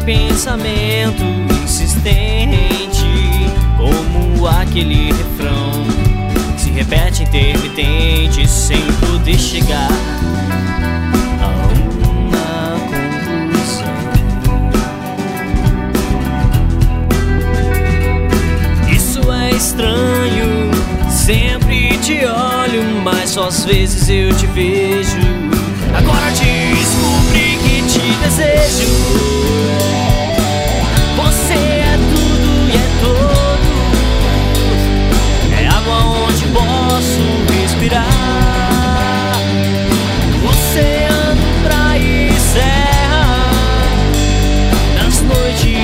pensamento insistente, como aquele refrão que se repete intermitente, sem poder chegar a uma conclusão. Isso é estranho, sempre te olho, mas só às vezes eu te vejo. Agora descobri que te desejo. Você é tudo e é todo, é água onde posso respirar. Oceano, praia e serra, nas noites.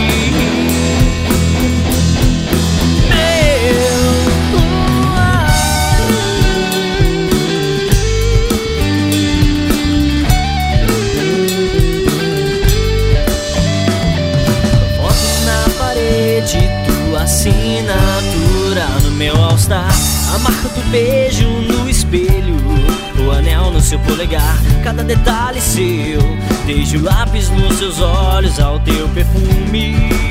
Tua assinatura no meu all-star, a marca do beijo no espelho, o anel no seu polegar, cada detalhe seu, desde o lápis nos seus olhos ao teu perfume.